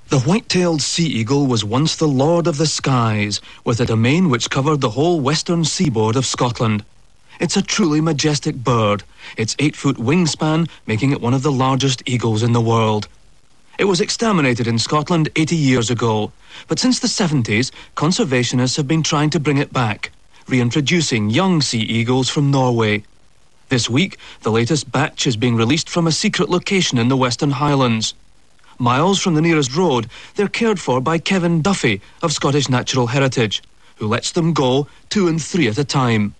The white-tailed sea eagle was once the lord of the skies, with a domain which covered the whole western seaboard of Scotland. It's a truly majestic bird, its 8-foot wingspan making it one of the largest eagles in the world. It was exterminated in Scotland 80 years ago, but since the 70s, conservationists have been trying to bring it back, reintroducing young sea eagles from Norway. This week, the latest batch is being released from a secret location in the Western Highlands. Miles from the nearest road, they're cared for by Kevin Duffy of Scottish Natural Heritage, who lets them go 2 and 3 at a time.